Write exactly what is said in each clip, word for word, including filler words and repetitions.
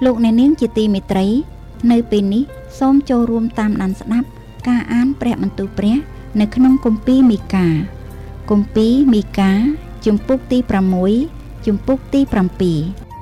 លោកអ្នកនាងជាទីមេត្រីនៅពេលនេះសូមចូលរួមតាមដានស្ដាប់ការអានព្រះបន្ទូលព្រះនៅក្នុងគម្ពីរមីកាគម្ពីរមីកាជំពូកទីប្រាំមួយជំពូកទីប្រាំពីរ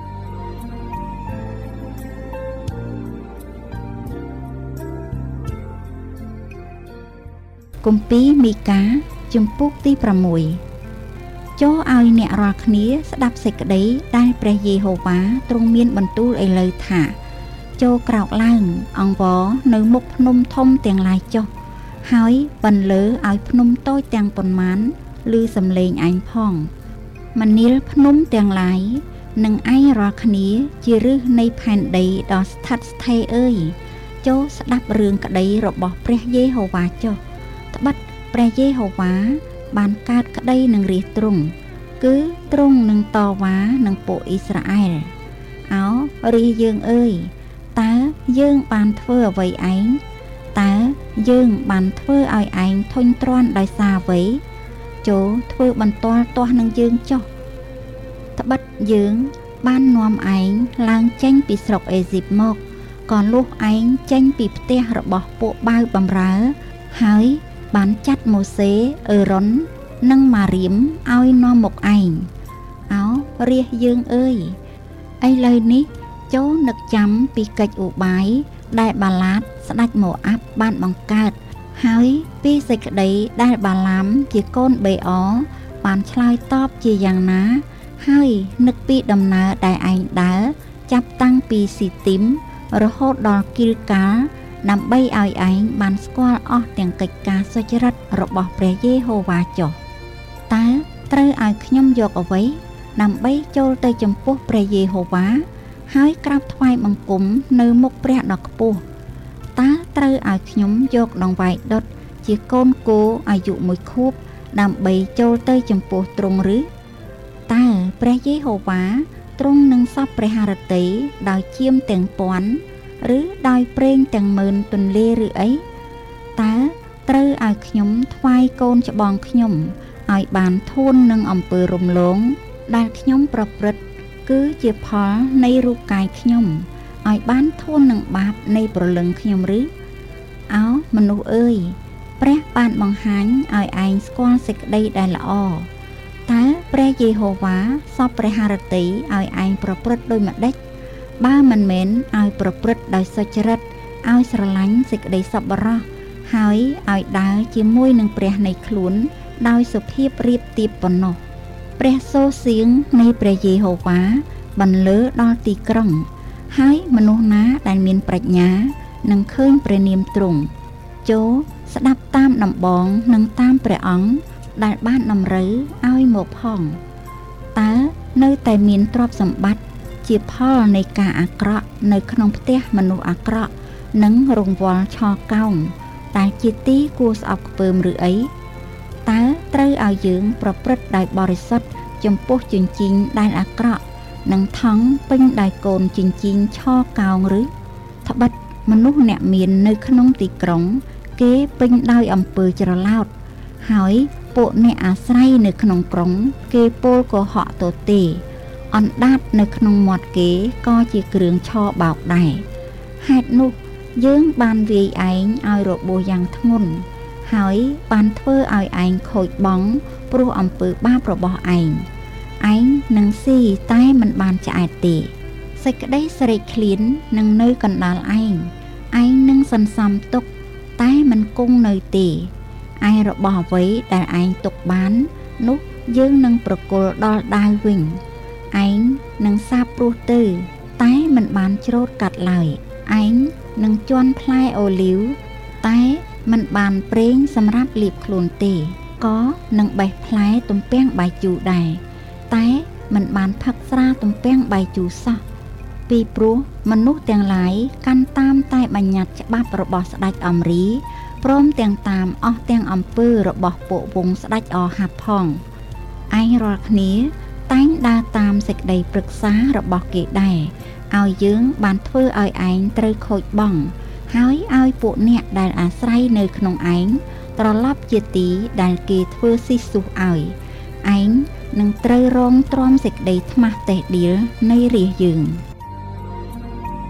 គម្ពីរមីកាជំពូកទីប្រាំមួយចូលឲ្យអ្នករាល់គ្នាស្ដាប់សេចក្តីដែលព្រះយេហូវ៉ាទ្រង់មានបន្ទូលឥឡូវថាចូលក្រោកឡើងអង្វរនៅមុខភ្នំធំទាំងឡាយចុះហើយបន្លឺឲ្យភ្នំតូចទាំងប៉ុន្មានឮសំឡេងឯងផងមនាលភ្នំទាំងឡាយនិងឯងរាល់គ្នាជាឫសនៃផែនដីដ៏ស្ថិតស្ថេរអើយចូលស្ដាប់រឿងក្តីរបស់ព្រះយេហូវ៉ាចុះត្បិតព្រះយេហូវ៉ាបានកើតក្តីនឹងរាជទ្រង់គឺទ្រង់នឹងតវ៉ានឹងពួកអ៊ីស្រាអែលអោរាជយើងអើយតើយើងបានធ្វើអ្វីឯងតើយើងបានធ្វើឲ្យឯងធុញទ្រាន់ដោយសារអ្វីចូលធ្វើបន្ទាល់ទាស់នឹងយើងចុះត្បិតយើងបាននាំឯងឡើងចេញពីស្រុកអេស៊ីបមកក៏លុះឯងចេញពីផ្ទះរបស់ពួកបាវបម្រើហើយបានចាត់ម៉ូសេអេរ៉ុននិងម៉ារៀមឲ្យនាំមកឯងអោរាជយើងអើយឥឡូវនេះចូលនឹកចាំពីកិច្ចឧបាយដែលបាឡាតស្ដេចម៉ូអាប់បានបង្កើតហើយពីសេចក្តីដែលបាឡាមជាកូនបេអបានឆ្លើយតបជាយ៉ាងណាហើយនឹកពីដំណើរដែលឯងដើរចាប់តាំងពីស៊ីទីមរហូតដល់គីលកាល់ដើម្បីឲ្យឯងបានស្គាល់អស់ទាំងកិច្ចការសុចរិតរបស់ព្រះយេហូវ៉ាចុះតើត្រូវឲ្យខ្ញុំយកអ្វីដើម្បីចូលទៅចំពោះព្រះយេហូវ៉ាហើយក្រាបថ្វាយបង្គំនៅមុខព្រះដ៏ខ្ពស់តើត្រូវឲ្យខ្ញុំយកដង្វាយដុតជាកូនគោអាយុមួយខួបដើម្បីចូលទៅចំពោះទ្រង់ឬតើព្រះយេហូវ៉ាទ្រង់នឹងសពព្រះハរតីដោយឈាមទាំងពាន់ឬដោយប្រេងទាំងម៉ឺនទន្លេឬអីតើត្រូវឲ្យខ្ញុំថ្វាយកូនច្បងខ្ញុំឲ្យបានធូននឹងអំពើរំលងដែលខ្ញុំប្រព្រឹត្តគឺជាផលនៃរូបកាយខ្ញុំឲ្យបានធូននឹងបាបនៃព្រលឹងខ្ញុំឬអោមនុស្សអើយព្រះបានបង្ហាញឲ្យឯងស្គាល់សេចក្តីដែលល្អតើព្រះយេហូវ៉ាសពព្រះハរតីឲ្យឯងប្រព្រឹត្តដូចម្ដេចបើមិនមែនឲ្យប្រព្រឹត្តដោយសុចរិតឲ្យស្រឡាញ់សេចក្តីសប្បុរសហើយឲ្យដើរជាមួយនឹងព្រះនៃខ្លួនដោយសុភាពរៀបទៀបប៉ុណ្ណោះព្រះសូរសៀងនៃព្រះយេហូវ៉ាបន្លឺដល់ទីក្រុងហើយមនុស្សណាដែលមានប្រាជ្ញានឹងឃើញព្រះនាមទ្រង់ចូលស្ដាប់តាមដំបងនិងតាមព្រះអង្គដែលបានតម្រូវឲ្យមកផងតើនៅតែមានទ្រព្យសម្បត្តិជាផលនៃការអាក្រក់នៅក្នុងផ្ទះមនុស្សអាក្រក់និងរង្វល់ឆោកោងដែលជាទីគួរស្អប់ខ្ពើមឬអីតើត្រូវឲ្យយើងប្រព្រឹត្តដោយបរិសុទ្ធចំពោះជញ្ជីងដែលអាក្រក់និងថង់ពេញដោយកូនជញ្ជីងឆោកោងឬត្បិតមនុស្សអ្នកមាននៅក្នុងទីក្រុងគេពេញដោយអំពើច្រឡោតហើយពួកអ្នកអាស្រ័យនៅក្នុងក្រុងគេពោលកុហកទទេអណ្ដាតនៅក្នុងមាត់គេក៏ជាគ្រឿងឆោបោកដែរហេតុនោះយើងបានវាយឯងឲ្យរបួសយ៉ាងធ្ងន់ហើយបានធ្វើឲ្យឯងខូចបង់ព្រោះអំពើបាបរបស់ឯងឯងនឹងស៊ីតែមិនបានឆ្អែតទេសេចក្តីស្រេកឃ្លាននឹងនៅកណ្ដាលឯងឯងនឹងសន្សំទុកតែមិនគង់នៅទេឯរបស់អ្វីដែលឯងទុកបាននោះយើងនឹងប្រគល់ដល់ដាវវិញឯងនឹងសាបព្រោះទៅតែមិនបានច្រូតកាត់ឡើយឯងនឹងជន់ផ្លែអូលីវតែមិនបានប្រេងសម្រាប់លាបខ្លួនទេក៏នឹងបេះផ្លែទំពាំងបាយជូរដែរតែមិនបានផឹកស្រាទំពាំងបាយជូរសោះពីព្រោះមនុស្សទាំងឡាយកាន់តាមតែបញ្ញត្តិច្បាប់របស់ស្ដេចអមរីព្រមទាំងតាមអស់ទាំងអំពើរបស់ពួកវង្សស្ដេចអហាប់ផងឯងរាល់គ្នាតែងដើរតាមសេចក្តីប្រឹក្សារបស់គេដែរឲ្យយើងបានធ្វើឲ្យឯងត្រូវខូចបង់ហើយឲ្យពួកអ្នកដែលអាស្រ័យនៅក្នុងឯងត្រឡប់ជាទីដែលគេធ្វើស៊ីស៊ូសឲ្យឯងនឹងត្រូវរងទ្រាំសេចក្តីថ្មាស់តេះដៀលនៃរាជយើង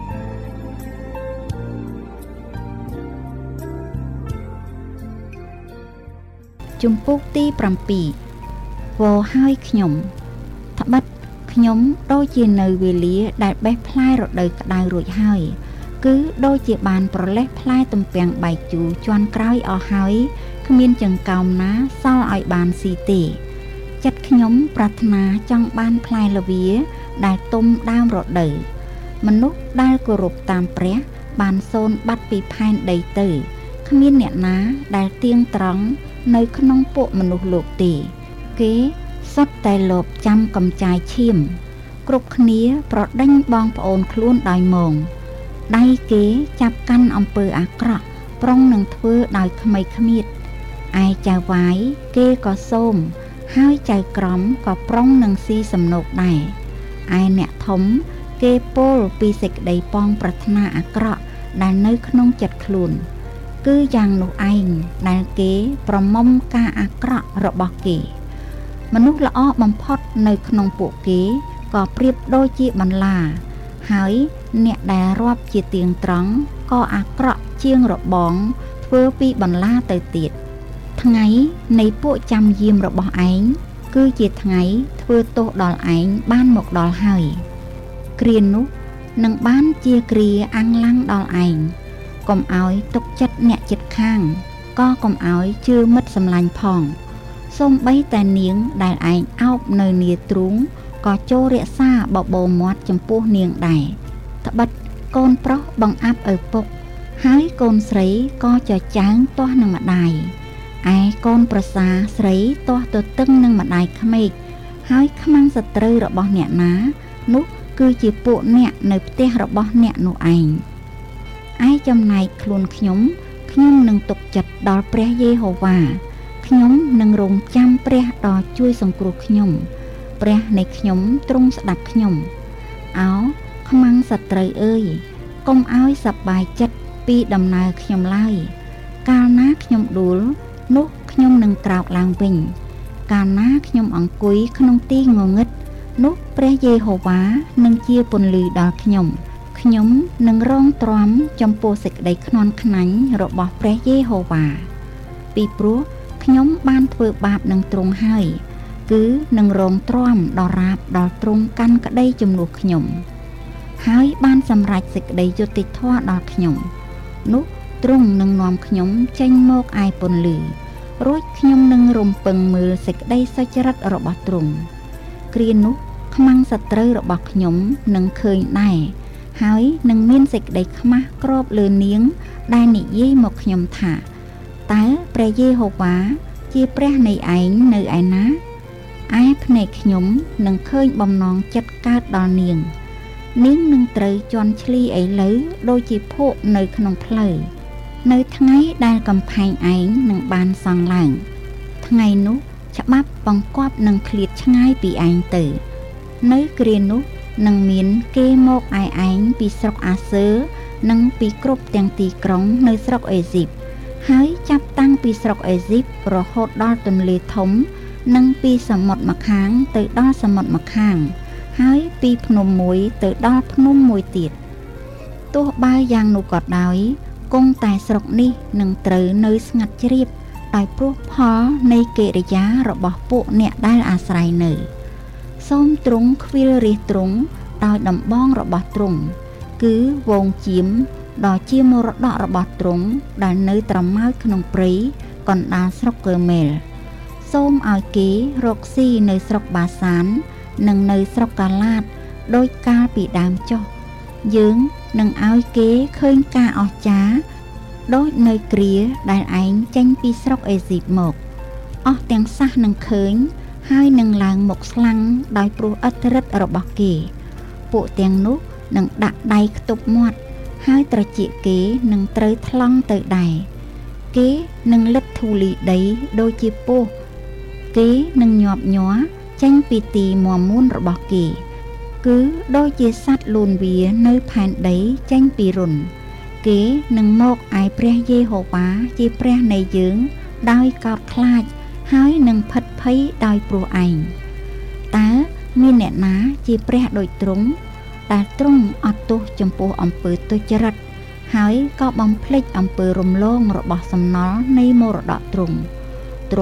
ជំពូកទីប្រាំពីរវោហើយខ្ញុំត្បិតខ្ញុំដូចជានៅវេលាដែលបេះផ្លែរដូវក្តៅរួចហើយគឺដូចជាបានប្រលេះផ្លែទំពាំងបែកជូរជាន់ក្រោយអស់ហើយគ្មានចង្កោមណាសល់ឲ្យបានស៊ីទេចិត្តខ្ញុំប្រាថ្នាចង់បានផ្លែល្វាដែលទុំដើមរដូវមនុស្សដែលគោរពតាមព្រះបានសូនបាត់ពីផែនដីទៅគ្មានអ្នកណាដែលទៀងត្រង់នៅក្នុងពួកមនុស្សលោកទេគេសុទ្ធតែលបចាំកំចាយឈាមគ្រប់គ្នាប្រដេញបងប្អូនខ្លួនដោយមងដៃគេចាប់កាន់អំពើអាក្រក់ប្រុងនឹងធ្វើដោយក្មៃគ្មៀតឯចៅវាយគេក៏សូមហើយចៅក្រមក៏ប្រុងនឹងស៊ីសំណូកដែរឯអ្នកធំគេពោលពីសេចក្តីប៉ងប្រាថ្នាអាក្រក់ដែលនៅក្នុងចិត្តខ្លួនគឺយ៉ាងនោះឯងដែលគេប្រមុំការអាក្រក់របស់គេមនុស្សល្អបំផុតនៅក្នុងពួកគេក៏ប្រៀបដូចជាបន្លាហើយអ្នកដែលរាប់ជាទៀងត្រង់ក៏អាក្រក់ជាងរបងធ្វើពីបន្លាទៅទៀតថ្ងៃនៃពួកចាំយាមរបស់ឯងគឺជាថ្ងៃធ្វើទោសដល់ឯងបានមកដល់ហើយគ្រានោះនឹងបានជាគ្រាអាំងឡាំងដល់ឯងកុំឲ្យទុកចិត្តអ្នកជិតខាងក៏កុំឲ្យជឿមិត្តសម្លាញ់ផងសូម្បីតែនាងដែលឯងអោបនៅនាទ្រូងក៏ចូលរក្សាបបោមាត់ចំពោះនាងដែរត្បិតកូនប្រុសបង្អាប់ឪពុកហើយកូនស្រីក៏ចចាងទាស់នឹងម្ដាយឯកូនប្រសាស្រីទាស់ទទឹងនឹងម្ដាយក្មេកហើយខ្មាំងសត្រូវរបស់អ្នកណានោះគឺជាពួកអ្នកនៅផ្ទះរបស់អ្នកនោះឯងឯចំណែកខ្លួនខ្ញុំខ្ញុំនឹងទុកចិត្តដល់ព្រះយេហូវ៉ាខ្ញុំនឹងរងចាំព្រះដ៏ជួយសង្គ្រោះខ្ញុំព្រះនៃខ្ញុំទ្រង់ស្ដាប់ខ្ញុំអោខ្មាំងសត្រូវអើយកុំឲ្យសប្បាយចិត្តពីដំណើរខ្ញុំឡើយកាលណាខ្ញុំដួលនោះខ្ញុំនឹងក្រោកឡើងវិញកាលណាខ្ញុំអង្គុយក្នុងទីងងឹតនោះព្រះយេហូវ៉ានឹងជាពន្លឺដល់ខ្ញុំខ្ញុំនឹងរងទ្រាំចំពោះសេចក្តីខ្នាន់ខ្នាញ់របស់ព្រះយេហូវ៉ាពីព្រោះខ្ញុំបានធ្វើបាបនឹងទ្រង់ហើយគឺនឹងរងទ្រាំដល់រាបដល់ទ្រង់កាន់ក្តីជំនួសខ្ញុំហើយបានសម្រេចសេចក្តីយុត្តិធម៌ដល់ខ្ញុំនោះទ្រង់នឹងនាំខ្ញុំចេញមកឯពន្លឺរួចខ្ញុំនឹងរំពឹងមើលសេចក្តីសុចរិតរបស់ទ្រង់គ្រានោះខ្មាំងសត្រូវរបស់ខ្ញុំនឹងឃើញដែរហើយនឹងមានសេចក្តីខ្មាស់គ្របលើនាងដែលនិយាយមកខ្ញុំថាតើព្រះយេហូវ៉ាជាព្រះនៃឯងនៅឯណាឯភ្នែកខ្ញុំនឹងឃើញបំណងចិត្តកើតដល់នាងនាងនឹងត្រូវជន់ឈ្លីឥឡូវដូចជាភក់នៅក្នុងផ្លូវនៅថ្ងៃដែលកំផែងឯងនឹងបានសង់ឡើងថ្ងៃនោះច្បាប់បង្គាប់នឹងឃ្លាតឆ្ងាយពីឯងទៅនៅគ្រានោះនឹងមានគេមកឯឯងពីស្រុកអាសឺនិងពីគ្រប់ទាំងទីក្រុងនៅស្រុកអេស៊ីបហើយចាប់តាំងពីស្រុកអេស៊ីបរហូតដល់ទន្លេធំនិងពីសមុទ្រម្ខាងទៅដល់សមុទ្រម្ខាងហើយពីភ្នំមួយទៅដល់ភ្នំមួយទៀតទោះបើយ៉ាងនោះក៏ដោយគង់តែស្រុកនេះនឹងត្រូវនៅស្ងាត់ជ្រាបដោយព្រោះផលនៃកិរិយារបស់ពួកអ្នកដែលអាស្រ័យនៅសូមទ្រង់ខ្វៀលរាជទ្រង់ដោយដំបងរបស់ទ្រង់គឺវងជៀមដ៏ជាមរតករបស់ទ្រង់ដែលនៅត្រមោចក្នុងព្រៃកណ្ដាលស្រុកកើមែលសូមឲ្យគេរកស៊ីនៅស្រុកបាសាននិងនៅស្រុកកាឡាតដោយកាលពីដើមចុះយើងនឹងឲ្យគេឃើញការអស្ចារ្យដូចនៅគ្រាដែលឯងចេញពីស្រុកអេស៊ីបមកអស់ទាំងសះនឹងឃើញហើយនឹងឡើងមកស្លាំងដោយព្រោះឥទ្ធិឫទ្ធិរបស់គេពួកទាំងនោះនឹងដាក់ដៃខ្ទប់មាត់ហើយត្រចៀកគេនឹងត្រូវថ្លង់ទៅដែរគេនឹងលិតធូលីដីដូចជាពស់គេនឹងញាប់ញ័រចេញពីទីមាំមួនរបស់គេគឺដូចជាសត្វលូនវានៅផែនដីចេញពីរុនគេនឹងមកឯព្រះយេហូវ៉ាជាព្រះនៃយើងដោយកោតខ្លាចហើយនឹងផិតភ័យដោយព្រោះឯងតើមានអ្នកណាជាព្រះដូចទ្រង់ដែលទ្រង់អត់ទោសចំពោះអំពើទុច្ចរិតហើយក៏បំភ្លេចអំពើរំលងរបស់សំណល់នៃមរតកទ្រង់ទ្រង់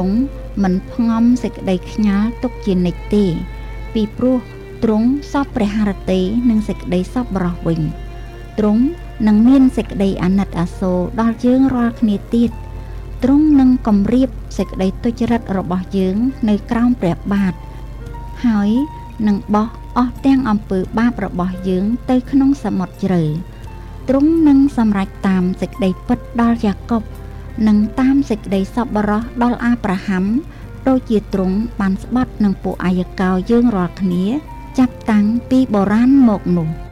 មិនផ្ងំសេចក្តីខ្ញាល់ទុកជានិច្ចទេពីព្រោះទ្រង់សពព្រះハរតីនិងសេចក្តីសប្បុរសវិញទ្រង់នឹងមានសេចក្តីអាណិតអាសូរដល់យើងរាល់គ្នាទៀតទ្រង់នឹងគំរាបសេចក្តីទុច្ចរិតរបស់យើងនៅក្រោមព្រះបាទហើយនឹងបោះអស់ទាំងអំពើបាបរបស់យើងទៅក្នុងសមុទ្រជ្រៅទ្រង់នឹងសម្រេចតាមសេចក្តីពិតដល់យ៉ាកុបនិងតាមសេចក្តីសប្បុរសដល់អាប់រ៉ាហាំដូចជាទ្រង់បានស្បត់នឹងពួកអាយកោយើងរាល់គ្នាចាប់តាំងពីបុរាណមកនោះ